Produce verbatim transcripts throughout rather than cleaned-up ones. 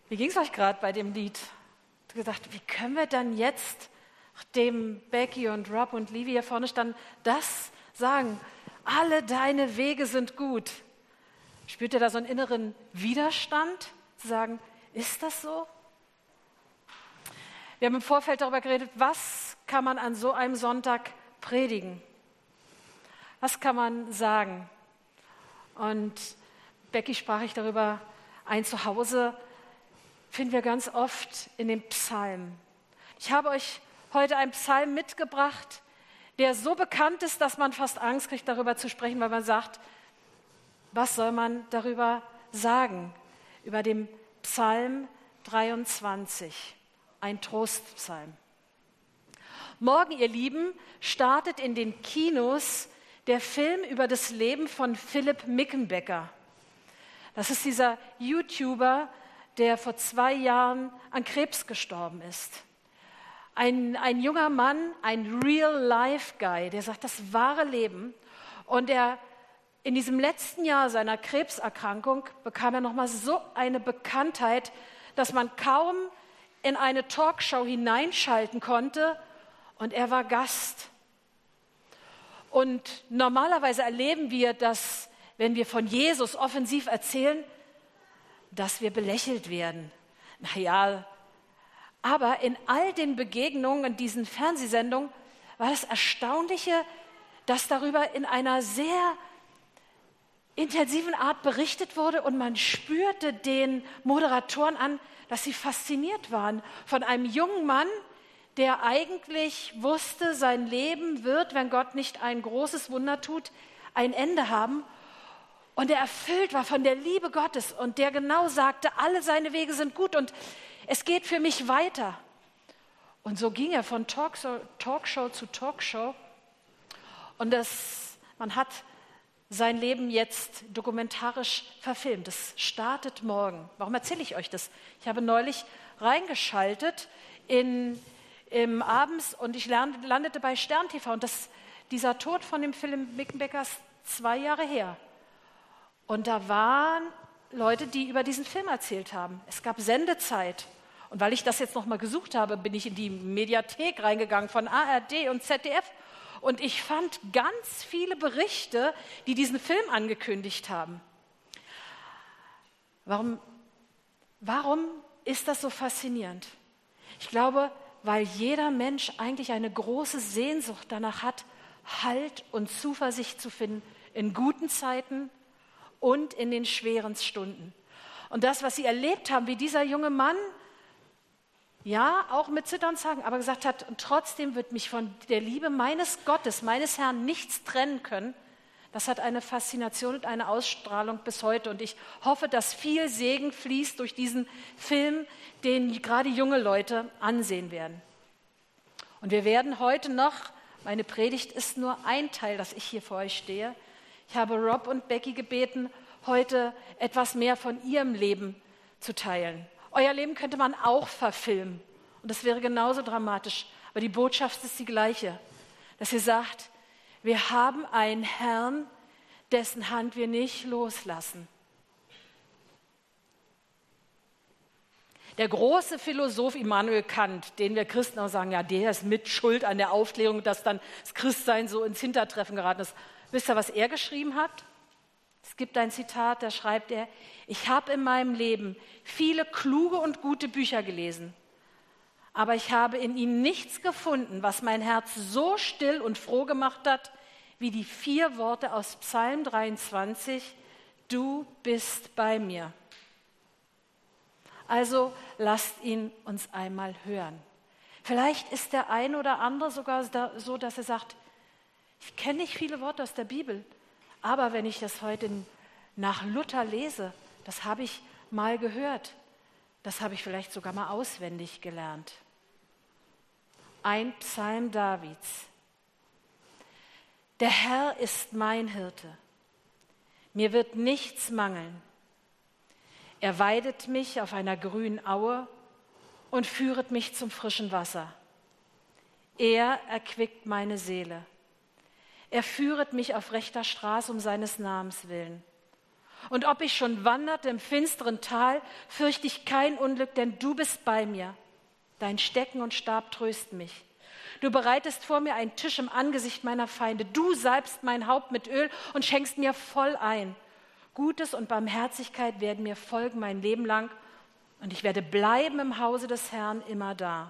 Wie ging es euch gerade bei dem Lied? Ich habe gedacht, wie können wir dann jetzt, nachdem Becky und Rob und Livy hier vorne standen, das sagen? Alle deine Wege sind gut. Spürt ihr da so einen inneren Widerstand, zu sagen, ist das so? Wir haben im Vorfeld darüber geredet, was kann man an so einem Sonntag predigen? Was kann man sagen? Und Becky sprach ich darüber, ein Zuhause finden wir ganz oft in den Psalmen. Ich habe euch heute einen Psalm mitgebracht, der so bekannt ist, dass man fast Angst kriegt, darüber zu sprechen, weil man sagt, was soll man darüber sagen? Über den Psalm dreiundzwanzig, ein Trostpsalm. Morgen, ihr Lieben, startet in den Kinos der Film über das Leben von Philipp Mickenbecker. Das ist dieser YouTuber, der vor zwei Jahren an Krebs gestorben ist. Ein, ein junger Mann, ein Real-Life-Guy, der sagt, das wahre Leben. Und er, in diesem letzten Jahr seiner Krebserkrankung bekam er nochmal so eine Bekanntheit, dass man kaum in eine Talkshow hineinschalten konnte und er war Gast. Und normalerweise erleben wir, dass, wenn wir von Jesus offensiv erzählen, dass wir belächelt werden. Naja, aber in all den Begegnungen in diesen Fernsehsendungen war das Erstaunliche, dass darüber in einer sehr intensiven Art berichtet wurde und man spürte den Moderatoren an, dass sie fasziniert waren von einem jungen Mann, der eigentlich wusste, sein Leben wird, wenn Gott nicht ein großes Wunder tut, ein Ende haben. Und der erfüllt war von der Liebe Gottes und der genau sagte, alle seine Wege sind gut und es geht für mich weiter. Und so ging er von Talkshow, Talkshow zu Talkshow. Und das, man hat sein Leben jetzt dokumentarisch verfilmt. Das startet morgen. Warum erzähle ich euch das? Ich habe neulich reingeschaltet in, im abends und ich landete bei Stern T V. Und das, dieser Tod von dem Philipp Mickenbecker ist zwei Jahre her. Und da waren Leute, die über diesen Film erzählt haben. Es gab Sendezeit. Und weil ich das jetzt nochmal gesucht habe, bin ich in die Mediathek reingegangen von A R D und Z D F. Und ich fand ganz viele Berichte, die diesen Film angekündigt haben. Warum, warum ist das so faszinierend? Ich glaube, weil jeder Mensch eigentlich eine große Sehnsucht danach hat, Halt und Zuversicht zu finden in guten Zeiten und in den schweren Stunden. Und das, was sie erlebt haben, wie dieser junge Mann, ja, auch mit Zittern sagen, aber gesagt hat, und trotzdem wird mich von der Liebe meines Gottes, meines Herrn nichts trennen können, das hat eine Faszination und eine Ausstrahlung bis heute. Und ich hoffe, dass viel Segen fließt durch diesen Film, den gerade junge Leute ansehen werden. Und wir werden heute noch, meine Predigt ist nur ein Teil, dass ich hier vor euch stehe. Ich habe Rob und Becky gebeten, heute etwas mehr von ihrem Leben zu teilen. Euer Leben könnte man auch verfilmen und das wäre genauso dramatisch. Aber die Botschaft ist die gleiche, dass ihr sagt, wir haben einen Herrn, dessen Hand wir nicht loslassen. Der große Philosoph Immanuel Kant, den wir Christen auch sagen, ja, der ist mit Schuld an der Aufklärung, dass dann das Christsein so ins Hintertreffen geraten ist. Wisst ihr, was er geschrieben hat? Es gibt ein Zitat, da schreibt er, ich habe in meinem Leben viele kluge und gute Bücher gelesen, aber ich habe in ihnen nichts gefunden, was mein Herz so still und froh gemacht hat, wie die vier Worte aus Psalm dreiundzwanzig, du bist bei mir. Also lasst ihn uns einmal hören. Vielleicht ist der ein oder andere sogar so, dass er sagt, ich kenne nicht viele Worte aus der Bibel, aber wenn ich das heute nach Luther lese, das habe ich mal gehört, das habe ich vielleicht sogar mal auswendig gelernt. Ein Psalm Davids. Der Herr ist mein Hirte, mir wird nichts mangeln. Er weidet mich auf einer grünen Aue und führet mich zum frischen Wasser. Er erquickt meine Seele. Er führet mich auf rechter Straße um seines Namens willen. Und ob ich schon wanderte im finsteren Tal, fürchte ich kein Unglück, denn du bist bei mir. Dein Stecken und Stab trösten mich. Du bereitest vor mir einen Tisch im Angesicht meiner Feinde. Du salbst mein Haupt mit Öl und schenkst mir voll ein. Gutes und Barmherzigkeit werden mir folgen mein Leben lang und ich werde bleiben im Hause des Herrn immer da.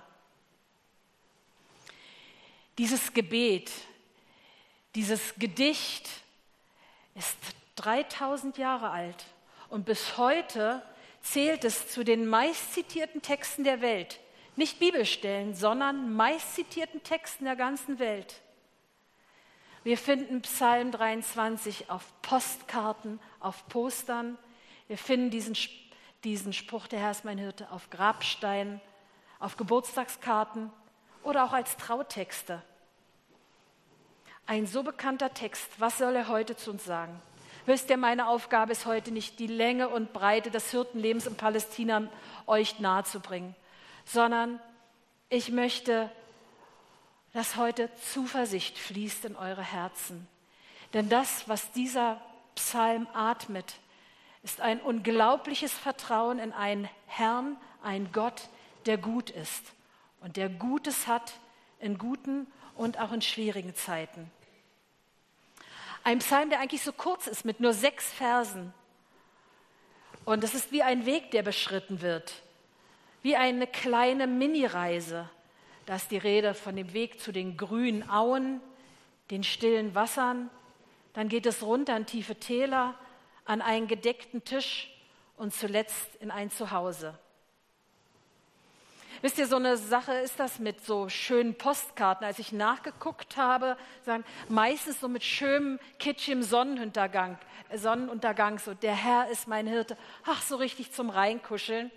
Dieses Gebet, dieses Gedicht ist dreitausend Jahre alt und bis heute zählt es zu den meistzitierten Texten der Welt. Nicht Bibelstellen, sondern meistzitierten Texten der ganzen Welt. Wir finden Psalm dreiundzwanzig auf Postkarten, auf Postern. Wir finden diesen, diesen Spruch, der Herr ist mein Hirte, auf Grabsteinen, auf Geburtstagskarten oder auch als Trautexte. Ein so bekannter Text, was soll er heute zu uns sagen? Wisst ihr, meine Aufgabe ist heute nicht, die Länge und Breite des Hirtenlebens in Palästina euch nahezubringen, sondern ich möchte, dass heute Zuversicht fließt in eure Herzen. Denn das, was dieser Psalm atmet, ist ein unglaubliches Vertrauen in einen Herrn, einen Gott, der gut ist und der Gutes hat in guten und auch in schwierigen Zeiten. Ein Psalm, der eigentlich so kurz ist, mit nur sechs Versen. Und es ist wie ein Weg, der beschritten wird. Wie eine kleine Mini-Reise. Da ist die Rede von dem Weg zu den grünen Auen, den stillen Wassern. Dann geht es runter in tiefe Täler, an einen gedeckten Tisch und zuletzt in ein Zuhause. Wisst ihr, so eine Sache ist das mit so schönen Postkarten. Als ich nachgeguckt habe, sagen meistens so mit schönem, kitschigem Sonnenuntergang, Sonnenuntergang, so der Herr ist mein Hirte. Ach, so richtig zum Reinkuscheln.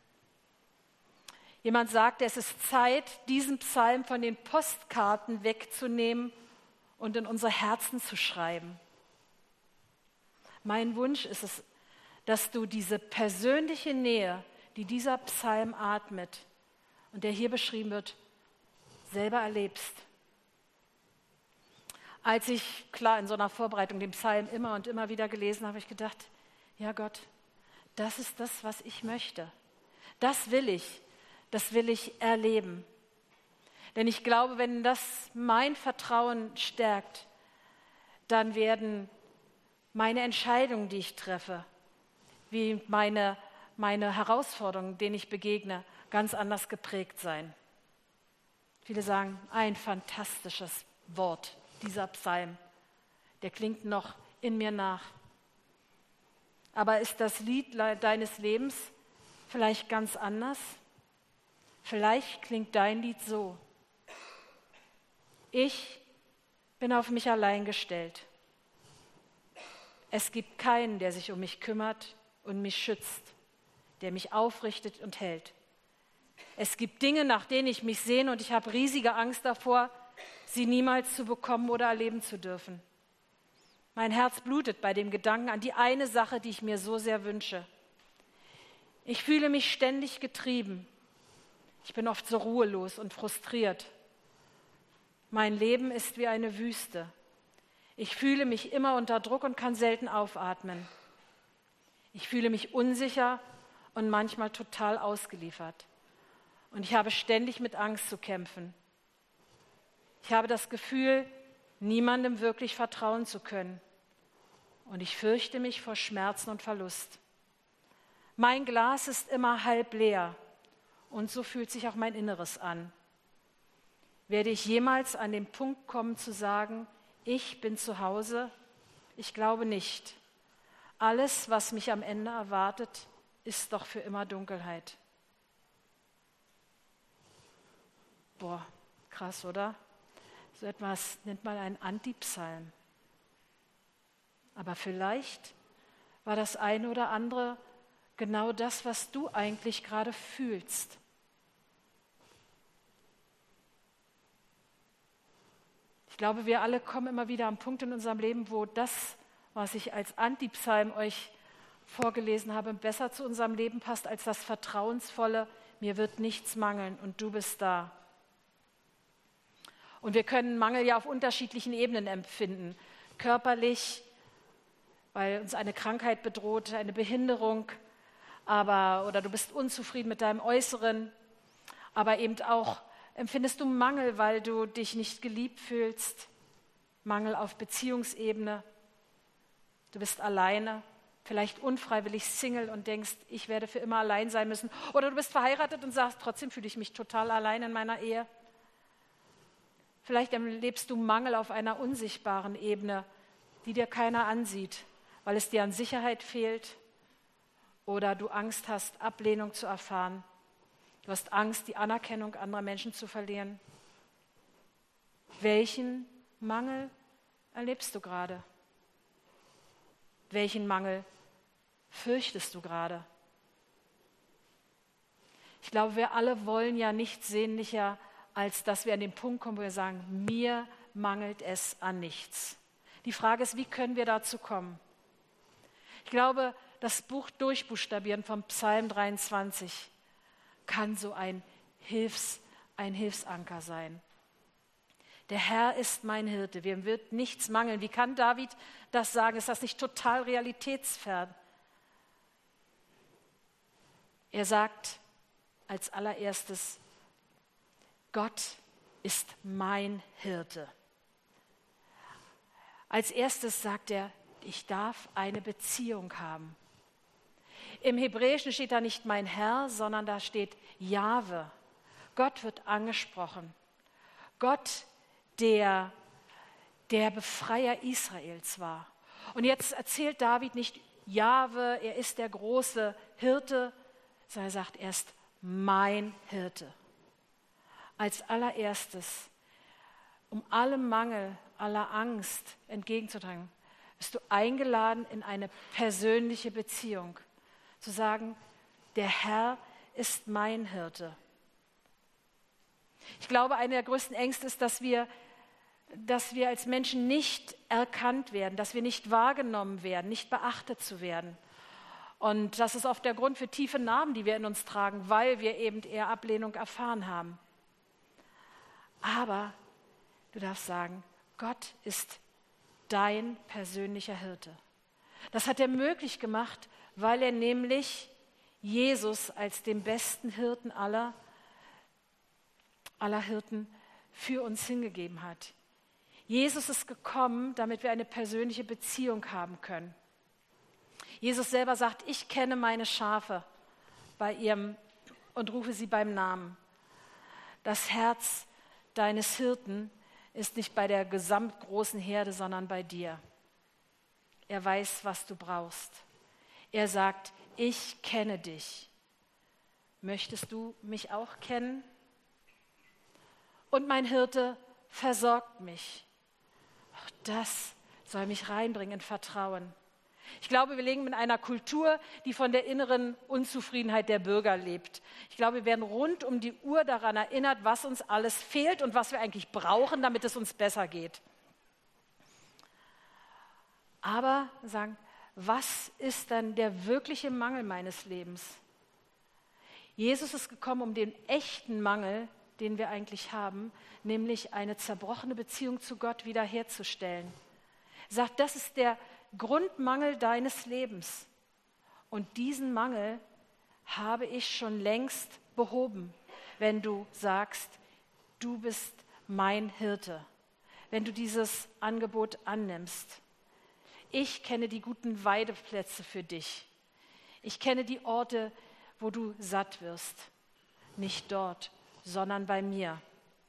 Jemand sagt, es ist Zeit, diesen Psalm von den Postkarten wegzunehmen und in unsere Herzen zu schreiben. Mein Wunsch ist es, dass du diese persönliche Nähe, die dieser Psalm atmet und der hier beschrieben wird, selber erlebst. Als ich, klar, in so einer Vorbereitung den Psalm immer und immer wieder gelesen habe, habe ich gedacht, ja Gott, das ist das, was ich möchte. Das will ich. Das will ich erleben. Denn ich glaube, wenn das mein Vertrauen stärkt, dann werden meine Entscheidungen, die ich treffe, wie meine, meine Herausforderungen, denen ich begegne, ganz anders geprägt sein. Viele sagen, ein fantastisches Wort, dieser Psalm. Der klingt noch in mir nach. Aber ist das Lied deines Lebens vielleicht ganz anders? Vielleicht klingt dein Lied so. Ich bin auf mich allein gestellt. Es gibt keinen, der sich um mich kümmert und mich schützt, der mich aufrichtet und hält. Es gibt Dinge, nach denen ich mich sehne und ich habe riesige Angst davor, sie niemals zu bekommen oder erleben zu dürfen. Mein Herz blutet bei dem Gedanken an die eine Sache, die ich mir so sehr wünsche. Ich fühle mich ständig getrieben. Ich bin oft so ruhelos und frustriert. Mein Leben ist wie eine Wüste. Ich fühle mich immer unter Druck und kann selten aufatmen. Ich fühle mich unsicher und manchmal total ausgeliefert. Und ich habe ständig mit Angst zu kämpfen. Ich habe das Gefühl, niemandem wirklich vertrauen zu können. Und ich fürchte mich vor Schmerzen und Verlust. Mein Glas ist immer halb leer. Und so fühlt sich auch mein Inneres an. Werde ich jemals an den Punkt kommen zu sagen, ich bin zu Hause? Ich glaube nicht. Alles, was mich am Ende erwartet, ist doch für immer Dunkelheit. Boah, krass, oder? So etwas nennt man einen Antipsalm. Aber vielleicht war das eine oder andere genau das, was du eigentlich gerade fühlst. Ich glaube, wir alle kommen immer wieder am Punkt in unserem Leben, wo das, was ich als Antipsalm euch vorgelesen habe, besser zu unserem Leben passt als das vertrauensvolle, mir wird nichts mangeln und du bist da. Und wir können Mangel ja auf unterschiedlichen Ebenen empfinden. Körperlich, weil uns eine Krankheit bedroht, eine Behinderung, aber, oder du bist unzufrieden mit deinem Äußeren, aber eben auch empfindest du Mangel, weil du dich nicht geliebt fühlst, Mangel auf Beziehungsebene, du bist alleine, vielleicht unfreiwillig Single und denkst, ich werde für immer allein sein müssen, oder du bist verheiratet und sagst, trotzdem fühle ich mich total allein in meiner Ehe. Vielleicht erlebst du Mangel auf einer unsichtbaren Ebene, die dir keiner ansieht, weil es dir an Sicherheit fehlt oder du Angst hast, Ablehnung zu erfahren. Du hast Angst, die Anerkennung anderer Menschen zu verlieren. Welchen Mangel erlebst du gerade? Welchen Mangel fürchtest du gerade? Ich glaube, wir alle wollen ja nichts sehnlicher, als dass wir an den Punkt kommen, wo wir sagen, mir mangelt es an nichts. Die Frage ist, wie können wir dazu kommen? Ich glaube, das Buch Durchbuchstabieren vom Psalm dreiundzwanzig kann so ein, Hilfs, ein Hilfsanker sein. Der Herr ist mein Hirte, mir wird nichts mangeln. Wie kann David das sagen? Ist das nicht total realitätsfern? Er sagt als allererstes, Gott ist mein Hirte. Als erstes sagt er, ich darf eine Beziehung haben. Im Hebräischen steht da nicht mein Herr, sondern da steht Jahwe. Gott wird angesprochen. Gott, der der Befreier Israels war. Und jetzt erzählt David nicht Jahwe, er ist der große Hirte, sondern er sagt, er ist mein Hirte. Als allererstes, um allem Mangel, aller Angst entgegenzutragen, bist du eingeladen in eine persönliche Beziehung. Zu sagen, der Herr ist mein Hirte. Ich glaube, eine der größten Ängste ist, dass wir, dass wir als Menschen nicht erkannt werden, dass wir nicht wahrgenommen werden, nicht beachtet zu werden. Und das ist oft der Grund für tiefe Narben, die wir in uns tragen, weil wir eben eher Ablehnung erfahren haben. Aber du darfst sagen, Gott ist dein persönlicher Hirte. Das hat er möglich gemacht, weil er nämlich Jesus als den besten Hirten aller, aller Hirten für uns hingegeben hat. Jesus ist gekommen, damit wir eine persönliche Beziehung haben können. Jesus selber sagt, ich kenne meine Schafe bei ihrem und rufe sie beim Namen. Das Herz deines Hirten ist nicht bei der gesamtgroßen Herde, sondern bei dir. Er weiß, was du brauchst. Er sagt, ich kenne dich. Möchtest du mich auch kennen? Und mein Hirte versorgt mich. Auch das soll mich reinbringen in Vertrauen. Ich glaube, wir leben in einer Kultur, die von der inneren Unzufriedenheit der Bürger lebt. Ich glaube, wir werden rund um die Uhr daran erinnert, was uns alles fehlt und was wir eigentlich brauchen, damit es uns besser geht. Aber sagen, was ist dann der wirkliche Mangel meines Lebens? Jesus ist gekommen, um den echten Mangel, den wir eigentlich haben, nämlich eine zerbrochene Beziehung zu Gott wiederherzustellen. Er sagt, das ist der Grundmangel deines Lebens. Und diesen Mangel habe ich schon längst behoben, wenn du sagst, du bist mein Hirte, wenn du dieses Angebot annimmst. Ich kenne die guten Weideplätze für dich. Ich kenne die Orte, wo du satt wirst. Nicht dort, sondern bei mir.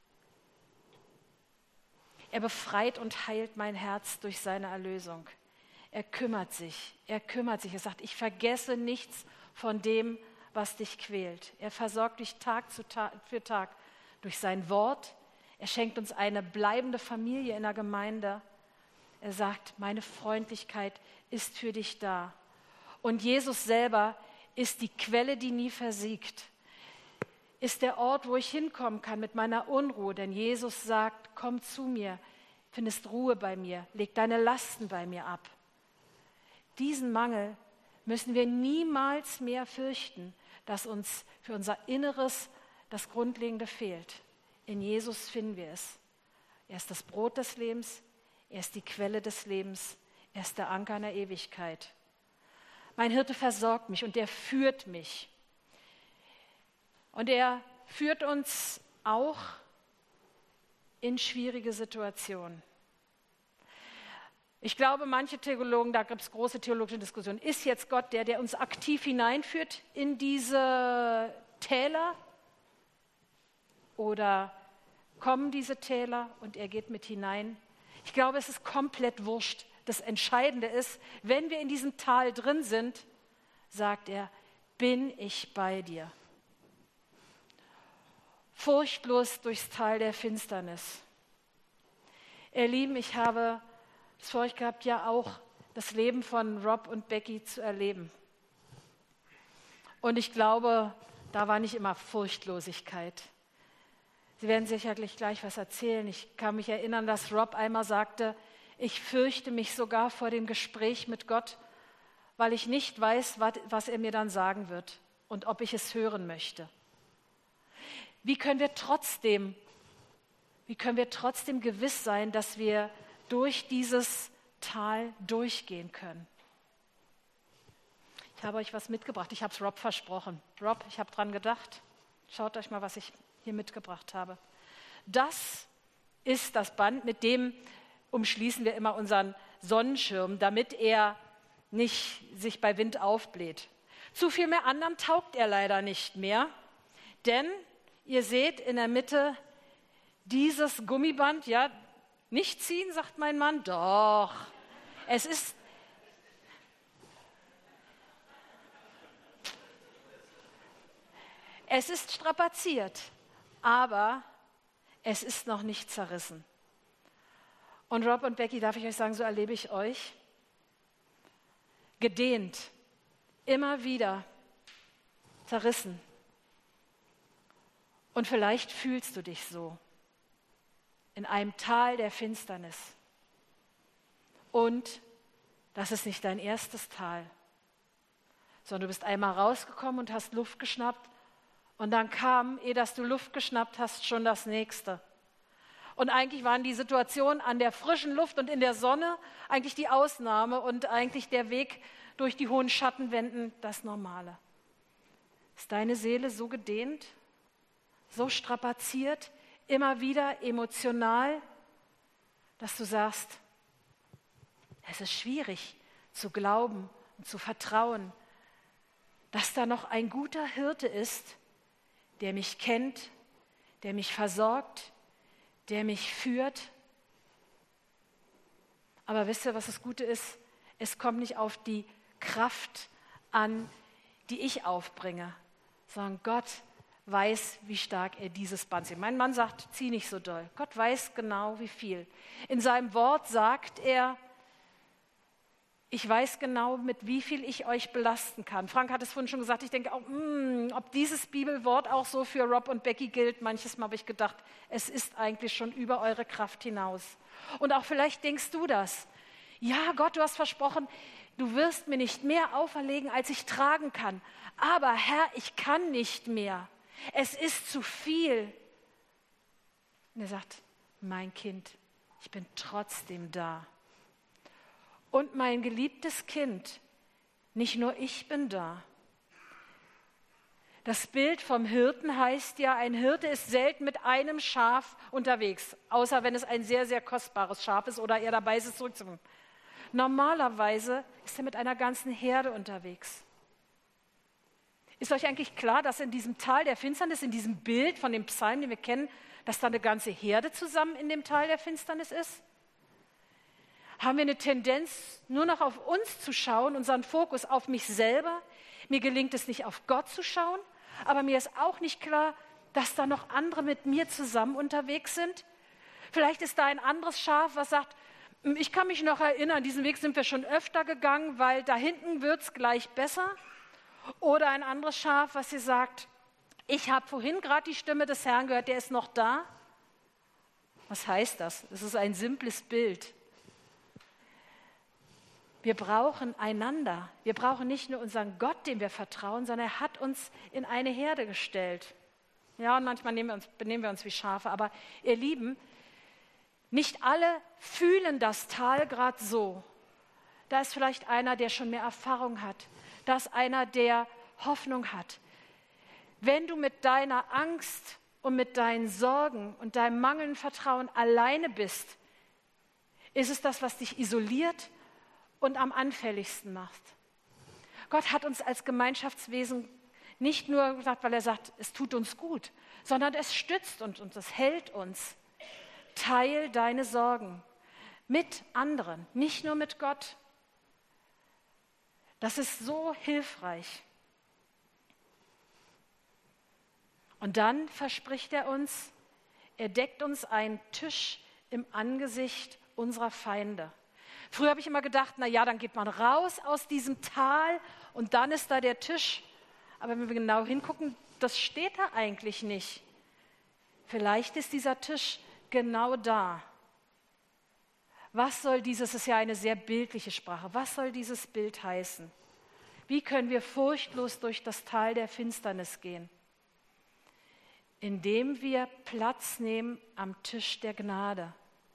Er befreit und heilt mein Herz durch seine Erlösung. Er kümmert sich, er kümmert sich. Er sagt, ich vergesse nichts von dem, was dich quält. Er versorgt dich Tag zu Tag, für Tag durch sein Wort. Er schenkt uns eine bleibende Familie in der Gemeinde. Er sagt, meine Freundlichkeit ist für dich da. Und Jesus selber ist die Quelle, die nie versiegt. Ist der Ort, wo ich hinkommen kann mit meiner Unruhe. Denn Jesus sagt, komm zu mir, findest Ruhe bei mir, leg deine Lasten bei mir ab. Diesen Mangel müssen wir niemals mehr fürchten, dass uns für unser Inneres das Grundlegende fehlt. In Jesus finden wir es. Er ist das Brot des Lebens, er ist die Quelle des Lebens, Er ist der Anker in der Ewigkeit. Mein Hirte versorgt mich und er führt mich. Und er führt uns auch in schwierige Situationen. Ich glaube, manche Theologen, da gibt es große theologische Diskussionen, ist jetzt Gott der, der uns aktiv hineinführt in diese Täler? Oder kommen diese Täler und er geht mit hinein? Ich glaube, es ist komplett wurscht. Das Entscheidende ist, wenn wir in diesem Tal drin sind, sagt er, bin ich bei dir. Furchtlos durchs Tal der Finsternis. Ihr Lieben, ich habe es für euch gehabt, ja auch das Leben von Rob und Becky zu erleben. Und ich glaube, da war nicht immer Furchtlosigkeit. Sie werden sicherlich gleich was erzählen. Ich kann mich erinnern, dass Rob einmal sagte, ich fürchte mich sogar vor dem Gespräch mit Gott, weil ich nicht weiß, was er mir dann sagen wird und ob ich es hören möchte. Wie können wir trotzdem, wie können wir trotzdem gewiss sein, dass wir durch dieses Tal durchgehen können? Ich habe euch was mitgebracht. Ich habe es Rob versprochen. Rob, ich habe dran gedacht. Schaut euch mal, was ich hier mitgebracht habe. Das ist das Band, mit dem umschließen wir immer unseren Sonnenschirm, damit er nicht sich bei Wind aufbläht. Zu viel mehr anderen taugt er leider nicht mehr, denn ihr seht in der Mitte dieses Gummiband, ja, nicht ziehen, sagt mein Mann, doch, es ist, es ist strapaziert, aber es ist noch nicht zerrissen. Und Rob und Becky, darf ich euch sagen, so erlebe ich euch, gedehnt, immer wieder zerrissen. Und vielleicht fühlst du dich so in einem Tal der Finsternis. Und das ist nicht dein erstes Tal, sondern du bist einmal rausgekommen und hast Luft geschnappt und dann kam, ehe dass du Luft geschnappt hast, schon das nächste. Und eigentlich waren die Situationen an der frischen Luft und in der Sonne eigentlich die Ausnahme und eigentlich der Weg durch die hohen Schattenwänden das Normale. Ist deine Seele so gedehnt, so strapaziert, immer wieder emotional, dass du sagst, es ist schwierig zu glauben und zu vertrauen, dass da noch ein guter Hirte ist, der mich kennt, der mich versorgt, der mich führt. Aber wisst ihr, was das Gute ist? Es kommt nicht auf die Kraft an, die ich aufbringe, sondern Gott weiß, wie stark er dieses Band zieht. Mein Mann sagt, zieh nicht so doll. Gott weiß genau, wie viel. In seinem Wort sagt er, ich weiß genau, mit wie viel ich euch belasten kann. Frank hat es vorhin schon gesagt, ich denke auch, mh, ob dieses Bibelwort auch so für Rob und Becky gilt. Manches Mal habe ich gedacht, es ist eigentlich schon über eure Kraft hinaus. Und auch vielleicht denkst du das. Ja, Gott, du hast versprochen, du wirst mir nicht mehr auferlegen, als ich tragen kann. Aber Herr, ich kann nicht mehr. Es ist zu viel. Und er sagt, mein Kind, ich bin trotzdem da. Und mein geliebtes Kind, nicht nur ich bin da. Das Bild vom Hirten heißt ja, ein Hirte ist selten mit einem Schaf unterwegs, außer wenn es ein sehr, sehr kostbares Schaf ist oder er dabei ist, es zurückzunehmen. Normalerweise ist er mit einer ganzen Herde unterwegs. Ist euch eigentlich klar, dass in diesem Tal der Finsternis, in diesem Bild von dem Psalm, den wir kennen, dass da eine ganze Herde zusammen in dem Tal der Finsternis ist? Haben wir eine Tendenz, nur noch auf uns zu schauen, unseren Fokus auf mich selber? Mir gelingt es nicht, auf Gott zu schauen, aber mir ist auch nicht klar, dass da noch andere mit mir zusammen unterwegs sind. Vielleicht ist da ein anderes Schaf, was sagt, ich kann mich noch erinnern, diesen Weg sind wir schon öfter gegangen, weil da hinten wird es gleich besser. Oder ein anderes Schaf, was ihr sagt, ich habe vorhin gerade die Stimme des Herrn gehört, der ist noch da. Was heißt das? Das ist ein simples Bild. Wir brauchen einander. Wir brauchen nicht nur unseren Gott, dem wir vertrauen, sondern er hat uns in eine Herde gestellt. Ja, und manchmal nehmen wir uns, benehmen wir uns wie Schafe. Aber ihr Lieben, nicht alle fühlen das Tal gerade so, Da ist vielleicht einer, der schon mehr Erfahrung hat. Da ist einer, der Hoffnung hat. Wenn du mit deiner Angst und mit deinen Sorgen und deinem mangelnden Vertrauen alleine bist, ist es das, was dich isoliert und am anfälligsten macht. Gott hat uns als Gemeinschaftswesen nicht nur gesagt, weil er sagt, es tut uns gut, sondern es stützt uns und es hält uns. Teil deine Sorgen mit anderen, nicht nur mit Gott. Das ist so hilfreich. Und dann verspricht er uns, er deckt uns einen Tisch im Angesicht unserer Feinde. Früher habe ich immer gedacht, na ja, dann geht man raus aus diesem Tal und dann ist da der Tisch. Aber wenn wir genau hingucken, das steht da eigentlich nicht. Vielleicht ist dieser Tisch genau da. Was soll dieses, das ist ja eine sehr bildliche Sprache, was soll dieses Bild heißen? Wie können wir furchtlos durch das Tal der Finsternis gehen? Indem wir Platz nehmen am Tisch der Gnade.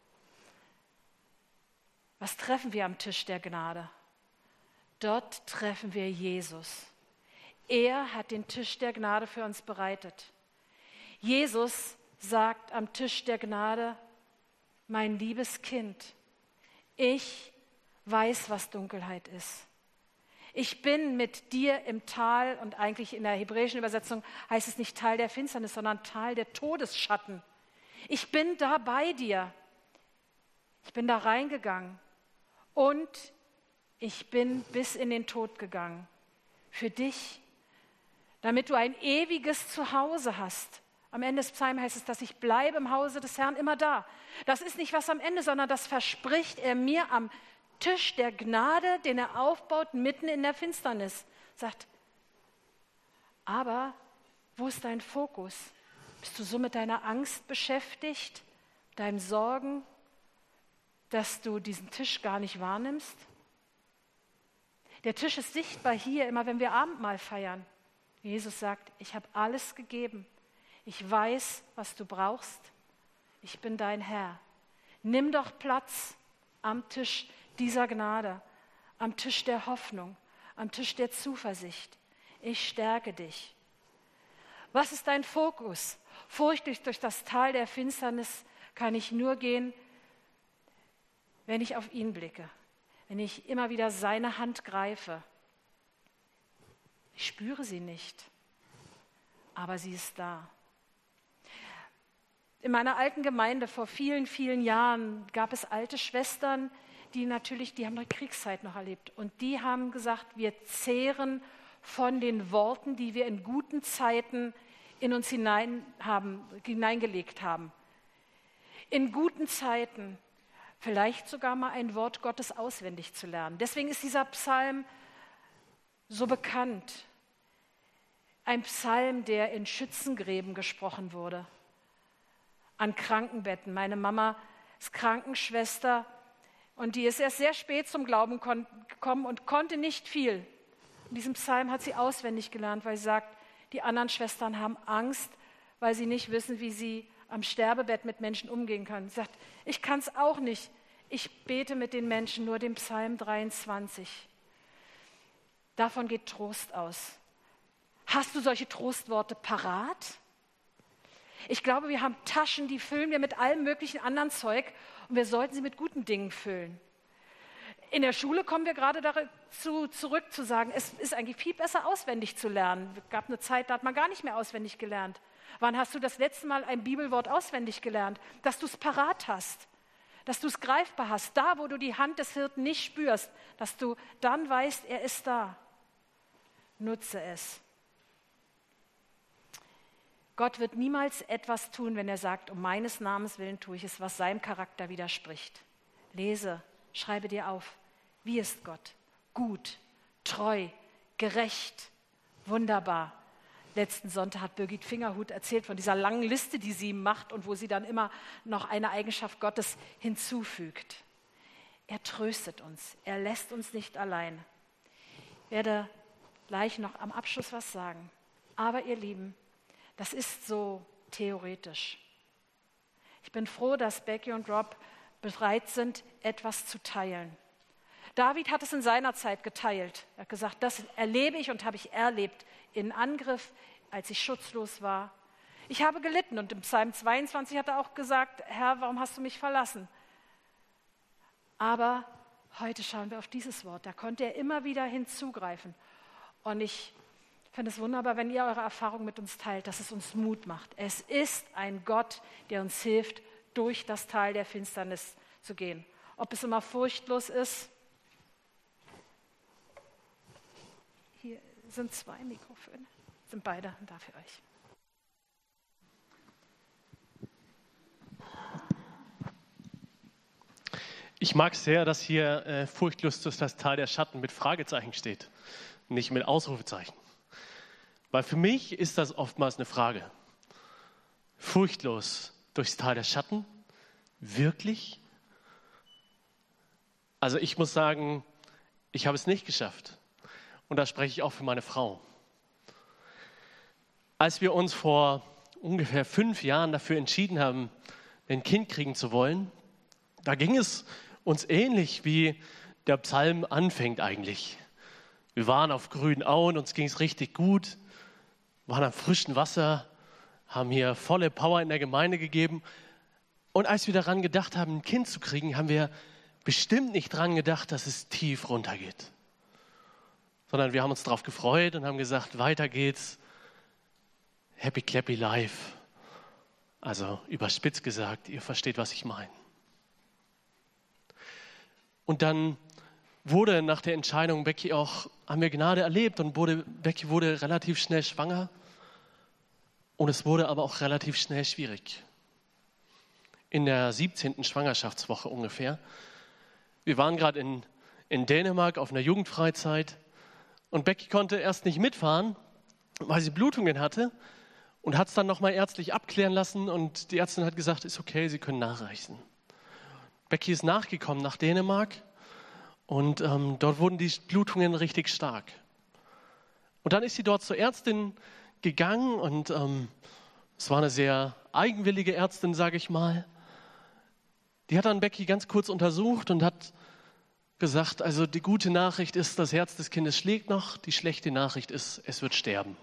Was treffen wir am Tisch der Gnade? Dort treffen wir Jesus. Er hat den Tisch der Gnade für uns bereitet. Jesus sagt am Tisch der Gnade, mein liebes Kind, ich weiß, was Dunkelheit ist. Ich bin mit dir im Tal, und eigentlich in der hebräischen Übersetzung heißt es nicht Tal der Finsternis, sondern Tal der Todesschatten. Ich bin da bei dir. Ich bin da reingegangen und ich bin bis in den Tod gegangen. Für dich, damit du ein ewiges Zuhause hast. Am Ende des Psalms heißt es, dass ich bleibe im Hause des Herrn immer da. Das ist nicht was am Ende, sondern das verspricht er mir am Tisch der Gnade, den er aufbaut mitten in der Finsternis. Sagt, aber wo ist dein Fokus? Bist du so mit deiner Angst beschäftigt, deinen Sorgen, dass du diesen Tisch gar nicht wahrnimmst? Der Tisch ist sichtbar hier, immer wenn wir Abendmahl feiern. Jesus sagt, ich habe alles gegeben. Ich weiß, was du brauchst. Ich bin dein Herr. Nimm doch Platz am Tisch dieser Gnade, am Tisch der Hoffnung, am Tisch der Zuversicht. Ich stärke dich. Was ist dein Fokus? Furchtlos durch das Tal der Finsternis kann ich nur gehen, wenn ich auf ihn blicke, wenn ich immer wieder seine Hand greife. Ich spüre sie nicht, aber sie ist da. In meiner alten Gemeinde vor vielen, vielen Jahren gab es alte Schwestern, die natürlich, die haben die Kriegszeit noch erlebt. Und die haben gesagt, wir zehren von den Worten, die wir in guten Zeiten in uns hinein haben, hineingelegt haben. In guten Zeiten vielleicht sogar mal ein Wort Gottes auswendig zu lernen. Deswegen ist dieser Psalm so bekannt. Ein Psalm, der in Schützengräben gesprochen wurde, an Krankenbetten. Meine Mama ist Krankenschwester und die ist erst sehr spät zum Glauben kon- gekommen und konnte nicht viel. Und diesen Psalm hat sie auswendig gelernt, weil sie sagt, die anderen Schwestern haben Angst, weil sie nicht wissen, wie sie am Sterbebett mit Menschen umgehen können. Sie sagt, ich kann es auch nicht. Ich bete mit den Menschen nur den Psalm dreiundzwanzig. Davon geht Trost aus. Hast du solche Trostworte parat? Ich glaube, wir haben Taschen, die füllen wir mit allem möglichen anderen Zeug und wir sollten sie mit guten Dingen füllen. In der Schule kommen wir gerade dazu zurück zu sagen, es ist eigentlich viel besser auswendig zu lernen. Es gab eine Zeit, da hat man gar nicht mehr auswendig gelernt. Wann hast du das letzte Mal ein Bibelwort auswendig gelernt? Dass du es parat hast, dass du es greifbar hast, da wo du die Hand des Hirten nicht spürst, dass du dann weißt, er ist da. Nutze es. Gott wird niemals etwas tun, wenn er sagt, um meines Namens willen tue ich es, was seinem Charakter widerspricht. Lese, schreibe dir auf, wie ist Gott? Gut, treu, gerecht, wunderbar. Letzten Sonntag hat Birgit Fingerhut erzählt von dieser langen Liste, die sie macht und wo sie dann immer noch eine Eigenschaft Gottes hinzufügt. Er tröstet uns, er lässt uns nicht allein. Ich werde gleich noch am Abschluss was sagen. Aber ihr Lieben, das ist so theoretisch. Ich bin froh, dass Becky und Rob bereit sind, etwas zu teilen. David hat es in seiner Zeit geteilt. Er hat gesagt, das erlebe ich und habe ich erlebt in Angriff, als ich schutzlos war. Ich habe gelitten und im Psalm zweiundzwanzig hat er auch gesagt, Herr, warum hast du mich verlassen? Aber heute schauen wir auf dieses Wort. Da konnte er immer wieder hinzugreifen. Und ich finde es wunderbar, wenn ihr eure Erfahrung mit uns teilt, dass es uns Mut macht. Es ist ein Gott, der uns hilft, durch das Tal der Finsternis zu gehen. Ob es immer furchtlos ist. Hier sind zwei Mikrofone, sind beide da für euch. Ich mag sehr, dass hier äh, furchtlos durch das Tal der Schatten mit Fragezeichen steht, nicht mit Ausrufezeichen. Weil für mich ist das oftmals eine Frage. Furchtlos durchs Tal der Schatten? Wirklich? Also ich muss sagen, ich habe es nicht geschafft. Und da spreche ich auch für meine Frau. Als wir uns vor ungefähr fünf Jahren dafür entschieden haben, ein Kind kriegen zu wollen, da ging es uns ähnlich, wie der Psalm anfängt eigentlich. Wir waren auf grünen Auen, uns ging es richtig gut, waren am frischen Wasser, haben hier volle Power in der Gemeinde gegeben. Und als wir daran gedacht haben, ein Kind zu kriegen, haben wir bestimmt nicht daran gedacht, dass es tief runtergeht. Sondern wir haben uns darauf gefreut und haben gesagt, weiter geht's. Happy clappy life. Also überspitzt gesagt, ihr versteht, was ich meine. Und dann wurde nach der Entscheidung Becky auch, haben wir Gnade erlebt und wurde, Becky wurde relativ schnell schwanger. Und es wurde aber auch relativ schnell schwierig. In der siebzehnten Schwangerschaftswoche ungefähr. Wir waren gerade in, in Dänemark auf einer Jugendfreizeit und Becky konnte erst nicht mitfahren, weil sie Blutungen hatte und hat es dann nochmal ärztlich abklären lassen und die Ärztin hat gesagt, ist okay, sie können nachreichen. Becky ist nachgekommen nach Dänemark und ähm, dort wurden die Blutungen richtig stark. Und dann ist sie dort zur Ärztin gegangen und ähm, es war eine sehr eigenwillige Ärztin, sage ich mal. Die hat dann Becky ganz kurz untersucht und hat gesagt, also die gute Nachricht ist, das Herz des Kindes schlägt noch, die schlechte Nachricht ist, es wird sterben.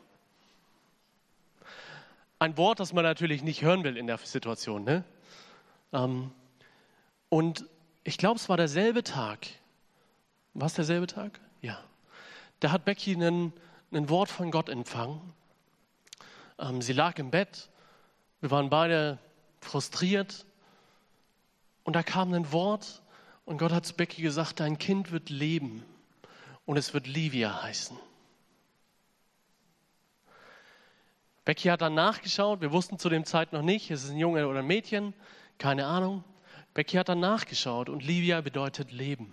Ein Wort, das man natürlich nicht hören will in der Situation, ne? Ähm, Und ich glaube, es war derselbe Tag. War es derselbe Tag? Ja. Da hat Becky ein, ein Wort von Gott empfangen. Ähm, sie lag im Bett. Wir waren beide frustriert. Und da kam ein Wort und Gott hat zu Becky gesagt, dein Kind wird leben und es wird Livia heißen. Becky hat dann nachgeschaut. Wir wussten zu dem Zeit noch nicht, ist es ein Junge oder ein Mädchen? Keine Ahnung. Becky hat dann nachgeschaut und Livia bedeutet Leben.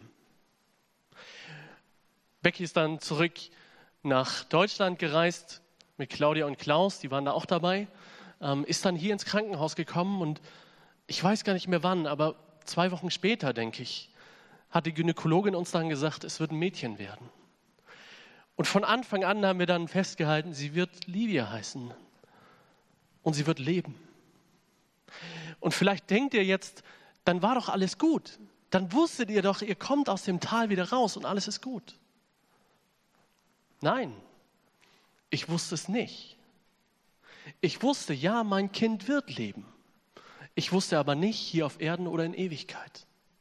Becky ist dann zurück nach Deutschland gereist mit Claudia und Klaus, die waren da auch dabei, ähm, ist dann hier ins Krankenhaus gekommen und ich weiß gar nicht mehr wann, aber zwei Wochen später, denke ich, hat die Gynäkologin uns dann gesagt, es wird ein Mädchen werden. Und von Anfang an haben wir dann festgehalten, sie wird Livia heißen und sie wird leben. Und vielleicht denkt ihr jetzt, dann war doch alles gut. Dann wusstet ihr doch, ihr kommt aus dem Tal wieder raus und alles ist gut. Nein, ich wusste es nicht. Ich wusste, ja, mein Kind wird leben. Ich wusste aber nicht, hier auf Erden oder in Ewigkeit.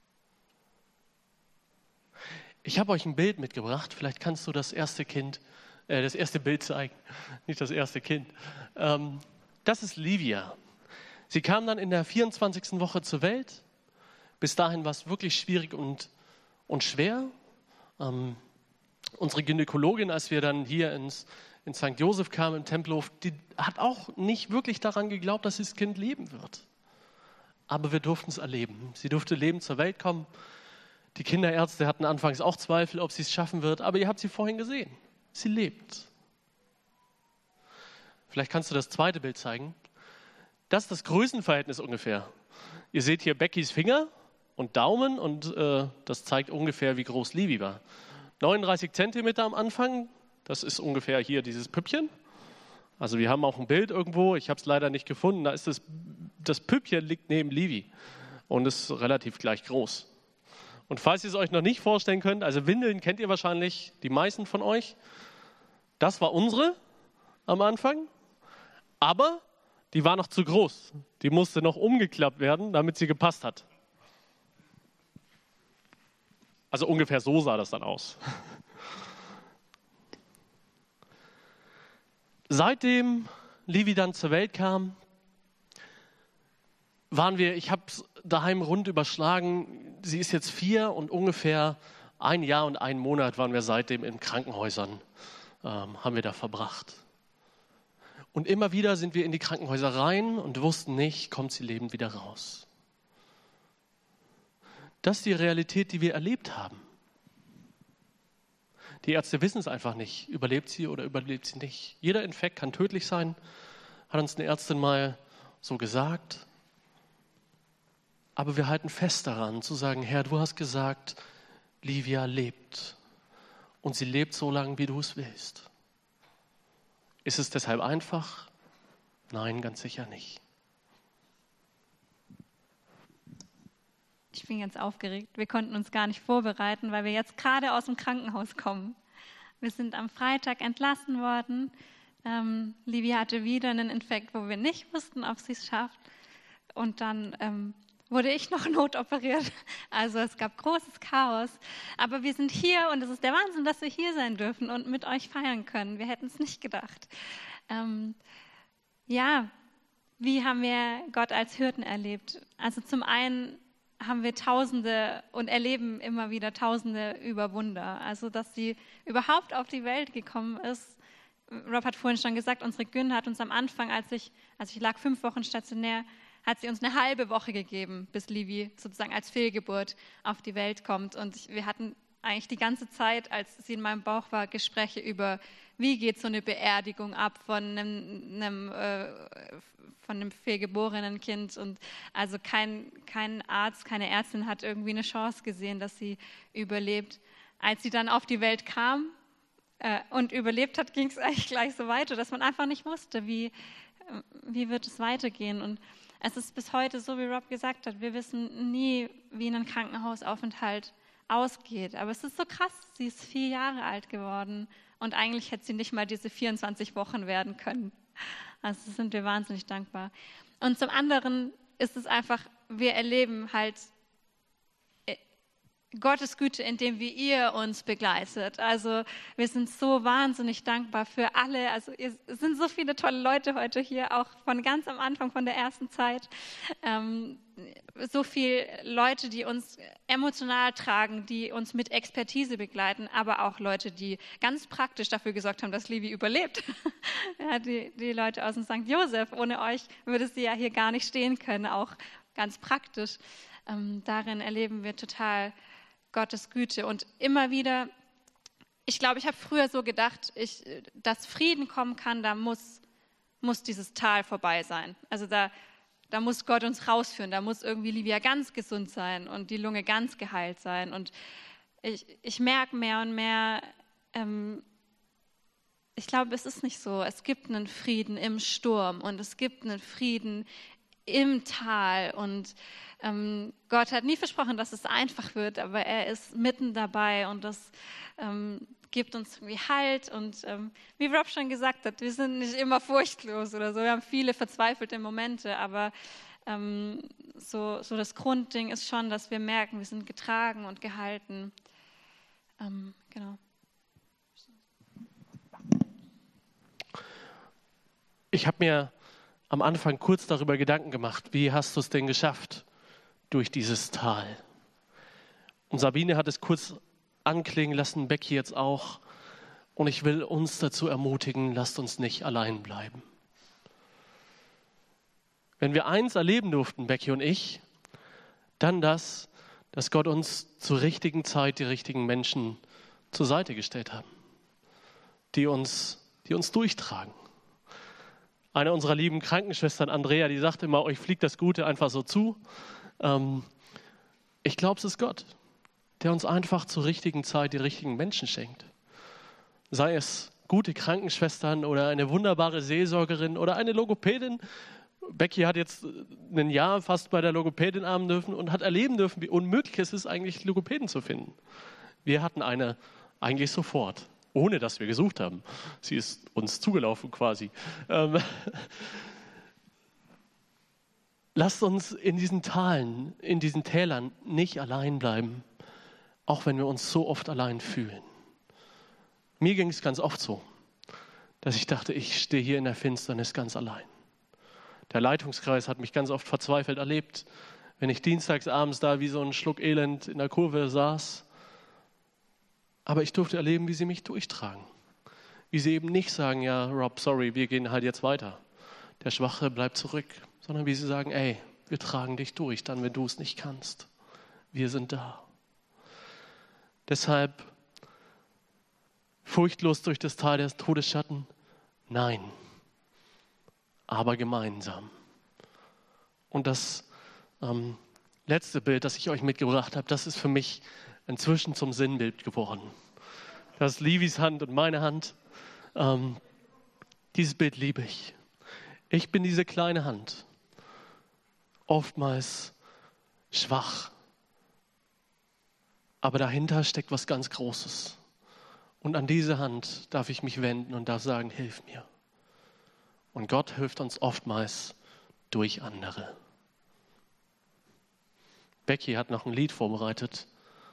Ich habe euch ein Bild mitgebracht. Vielleicht kannst du das erste Kind, äh, das erste Bild zeigen. Nicht das erste Kind. Ähm, das ist Livia. Sie kam dann in der vierundzwanzigsten Woche zur Welt. Bis dahin war es wirklich schwierig und, und schwer. Ähm, unsere Gynäkologin, als wir dann hier ins, in Sankt Josef kamen, im Tempelhof, die hat auch nicht wirklich daran geglaubt, dass das Kind leben wird. Aber wir durften es erleben. Sie durfte lebend zur Welt kommen. Die Kinderärzte hatten anfangs auch Zweifel, ob sie es schaffen wird, aber ihr habt sie vorhin gesehen. Sie lebt. Vielleicht kannst du das zweite Bild zeigen. Das ist das Größenverhältnis ungefähr. Ihr seht hier Beckys Finger und Daumen und äh, das zeigt ungefähr, wie groß Livi war. neununddreißig Zentimeter am Anfang, das ist ungefähr hier dieses Püppchen. Also wir haben auch ein Bild irgendwo, ich habe es leider nicht gefunden, da ist das, das Püppchen liegt neben Livi und ist relativ gleich groß. Und falls ihr es euch noch nicht vorstellen könnt, also Windeln kennt ihr wahrscheinlich, die meisten von euch. Das war unsere am Anfang, aber die war noch zu groß. Die musste noch umgeklappt werden, damit sie gepasst hat. Also ungefähr so sah das dann aus. Seitdem Livi dann zur Welt kam, waren wir, ich habe es daheim rund überschlagen, sie ist jetzt vier und ungefähr ein Jahr und einen Monat waren wir seitdem in Krankenhäusern, ähm, haben wir da verbracht. Und immer wieder sind wir in die Krankenhäuser rein und wussten nicht, kommt sie lebend wieder raus. Das ist die Realität, die wir erlebt haben. Die Ärzte wissen es einfach nicht, überlebt sie oder überlebt sie nicht. Jeder Infekt kann tödlich sein, hat uns eine Ärztin mal so gesagt. Aber wir halten fest daran, zu sagen, Herr, du hast gesagt, Livia lebt. Und sie lebt so lange, wie du es willst. Ist es deshalb einfach? Nein, ganz sicher nicht. Ich bin ganz aufgeregt. Wir konnten uns gar nicht vorbereiten, weil wir jetzt gerade aus dem Krankenhaus kommen. Wir sind am Freitag entlassen worden. Ähm, Livia hatte wieder einen Infekt, wo wir nicht wussten, ob sie es schafft. Und dann ähm, wurde ich noch notoperiert. Also es gab großes Chaos. Aber wir sind hier und es ist der Wahnsinn, dass wir hier sein dürfen und mit euch feiern können. Wir hätten es nicht gedacht. Ähm, ja, wie haben wir Gott als Hirten erlebt? Also zum einen haben wir Tausende und erleben immer wieder Tausende über Wunder. Also, dass sie überhaupt auf die Welt gekommen ist. Rob hat vorhin schon gesagt, unsere Gün hat uns am Anfang, als ich, also ich lag fünf Wochen stationär, hat sie uns eine halbe Woche gegeben, bis Livi sozusagen als Fehlgeburt auf die Welt kommt. Und ich, wir hatten eigentlich die ganze Zeit, als sie in meinem Bauch war, Gespräche über, wie geht so eine Beerdigung ab von einem, einem äh, von einem fehlgeborenen Kind. Und also kein, kein Arzt, keine Ärztin hat irgendwie eine Chance gesehen, dass sie überlebt. Als sie dann auf die Welt kam äh, und überlebt hat, ging es eigentlich gleich so weiter, dass man einfach nicht wusste, wie, wie wird es weitergehen. Und es ist bis heute so, wie Rob gesagt hat, wir wissen nie, wie ein Krankenhausaufenthalt ausgeht. Aber es ist so krass, sie ist vier Jahre alt geworden und eigentlich hätte sie nicht mal diese vierundzwanzig Wochen werden können. Also sind wir wahnsinnig dankbar. Und zum anderen ist es einfach, wir erleben halt Gottes Güte, indem wie ihr uns begleitet. Also wir sind so wahnsinnig dankbar für alle. Also es sind so viele tolle Leute heute hier, auch von ganz am Anfang, von der ersten Zeit. Ähm, so viele Leute, die uns emotional tragen, die uns mit Expertise begleiten, aber auch Leute, die ganz praktisch dafür gesorgt haben, dass Livi überlebt. Ja, die, die Leute aus dem Sankt Josef, ohne euch würde sie ja hier gar nicht stehen können, auch ganz praktisch. Ähm, darin erleben wir total Gottes Güte. Und immer wieder, ich glaube, ich habe früher so gedacht, ich, dass Frieden kommen kann, da muss, muss dieses Tal vorbei sein. Also da, da muss Gott uns rausführen, da muss irgendwie Livia ganz gesund sein und die Lunge ganz geheilt sein. Und ich, ich merke mehr und mehr, ähm, ich glaube, es ist nicht so. Es gibt einen Frieden im Sturm und es gibt einen Frieden im Tal und ähm, Gott hat nie versprochen, dass es einfach wird, aber er ist mitten dabei und das ähm, gibt uns irgendwie Halt und ähm, wie Rob schon gesagt hat, wir sind nicht immer furchtlos oder so, wir haben viele verzweifelte Momente, aber ähm, so, so das Grundding ist schon, dass wir merken, wir sind getragen und gehalten. Ähm, genau. Ich habe mir am Anfang kurz darüber Gedanken gemacht, wie hast du es denn geschafft durch dieses Tal? Und Sabine hat es kurz anklingen lassen, Becky jetzt auch. Und ich will uns dazu ermutigen, lasst uns nicht allein bleiben. Wenn wir eins erleben durften, Becky und ich, dann das, dass Gott uns zur richtigen Zeit die richtigen Menschen zur Seite gestellt hat, die uns, die uns durchtragen. Eine unserer lieben Krankenschwestern, Andrea, die sagt immer, euch fliegt das Gute einfach so zu. Ähm, ich glaube, es ist Gott, der uns einfach zur richtigen Zeit die richtigen Menschen schenkt. Sei es gute Krankenschwestern oder eine wunderbare Seelsorgerin oder eine Logopädin Becky hat jetzt ein Jahr fast bei der Logopädin arbeiten dürfen und hat erleben dürfen, wie unmöglich es ist, eigentlich Logopäden zu finden. Wir hatten eine eigentlich sofort, ohne dass wir gesucht haben. Sie ist uns zugelaufen quasi. Ähm, Lasst uns in diesen Talen, in diesen Tälern nicht allein bleiben, auch wenn wir uns so oft allein fühlen. Mir ging es ganz oft so, dass ich dachte, ich stehe hier in der Finsternis ganz allein. Der Leitungskreis hat mich ganz oft verzweifelt erlebt, wenn ich dienstags abends da wie so ein Schluck Elend in der Kurve saß. Aber ich durfte erleben, wie sie mich durchtragen. Wie sie eben nicht sagen, ja, Rob, sorry, wir gehen halt jetzt weiter. Der Schwache bleibt zurück. Sondern wie sie sagen, ey, wir tragen dich durch, dann wenn du es nicht kannst. Wir sind da. Deshalb furchtlos durch das Tal des Todesschatten? Nein, aber gemeinsam. Und das ähm, letzte Bild, das ich euch mitgebracht habe, das ist für mich inzwischen zum Sinnbild geworden. Das ist Livis Hand und meine Hand. Ähm, dieses Bild liebe ich. Ich bin diese kleine Hand. Oftmals schwach. Aber dahinter steckt was ganz Großes. Und an diese Hand darf ich mich wenden und darf sagen, hilf mir. Und Gott hilft uns oftmals durch andere. Becky hat noch ein Lied vorbereitet.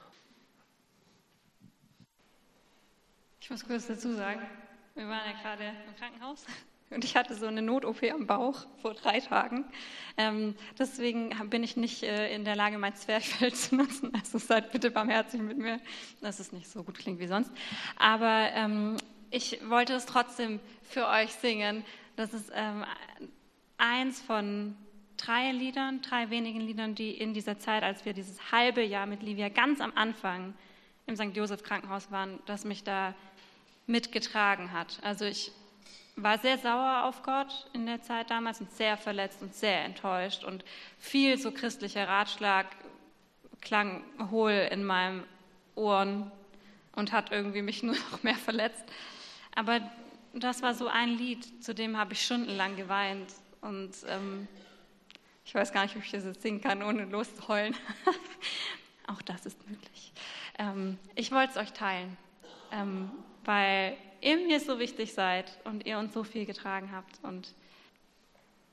Ich muss kurz dazu sagen, wir waren ja gerade im Krankenhaus. Und ich hatte so eine Not-O P am Bauch vor drei Tagen. Ähm, deswegen bin ich nicht äh, in der Lage, mein Zwerchfell zu nutzen. Also seid bitte barmherzig mit mir, dass es nicht so gut klingt wie sonst. Aber ähm, ich wollte es trotzdem für euch singen. Das ist ähm, eins von drei Liedern, drei wenigen Liedern, die in dieser Zeit, als wir dieses halbe Jahr mit Livia ganz am Anfang im Sankt Joseph Krankenhaus waren, das mich da mitgetragen hat. Also ich war sehr sauer auf Gott in der Zeit damals und sehr verletzt und sehr enttäuscht und viel so christlicher Ratschlag klang hohl in meinen Ohren und hat irgendwie mich nur noch mehr verletzt. Aber das war so ein Lied, zu dem habe ich stundenlang geweint und ähm, ich weiß gar nicht, ob ich das jetzt singen kann, ohne loszuheulen. Auch das ist möglich. Ähm, ich wollte es euch teilen, ähm, weil ihr mir so wichtig seid und ihr uns so viel getragen habt und